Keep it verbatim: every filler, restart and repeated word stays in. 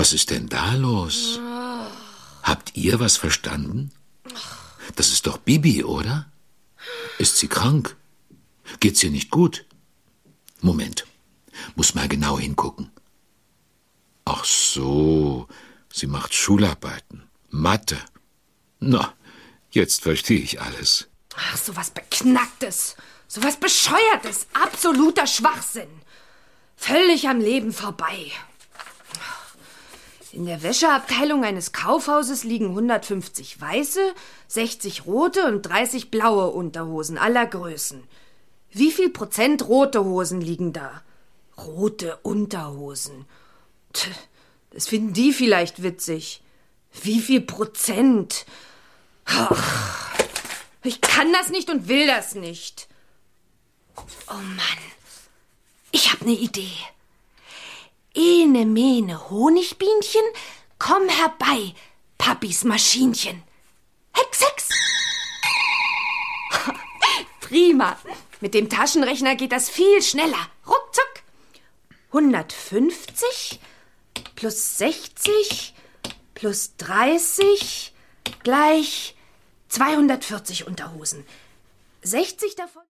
Was ist denn da los? Habt ihr was verstanden? Das ist doch Bibi, oder? Ist sie krank? Geht's ihr nicht gut? Moment, muss mal genau hingucken. Ach so, sie macht Schularbeiten, Mathe. Na, jetzt verstehe ich alles. Ach, so was Beknacktes, so was Bescheuertes, absoluter Schwachsinn. Völlig am Leben vorbei. In der Wäscheabteilung eines Kaufhauses liegen hundertfünfzig weiße, sechzig rote und dreißig blaue Unterhosen aller Größen. Wie viel Prozent rote Hosen liegen da? Rote Unterhosen. Tch, das finden die vielleicht witzig. Wie viel Prozent? Ach, ich kann das nicht und will das nicht. Oh Mann, ich hab ne Idee. Ene, mene, Honigbienchen, komm herbei, Papis Maschinchen. Hex, hex. Prima. Mit dem Taschenrechner geht das viel schneller. Ruckzuck. hundertfünfzig plus sechzig plus dreißig gleich zweihundertvierzig Unterhosen. sechzig davon...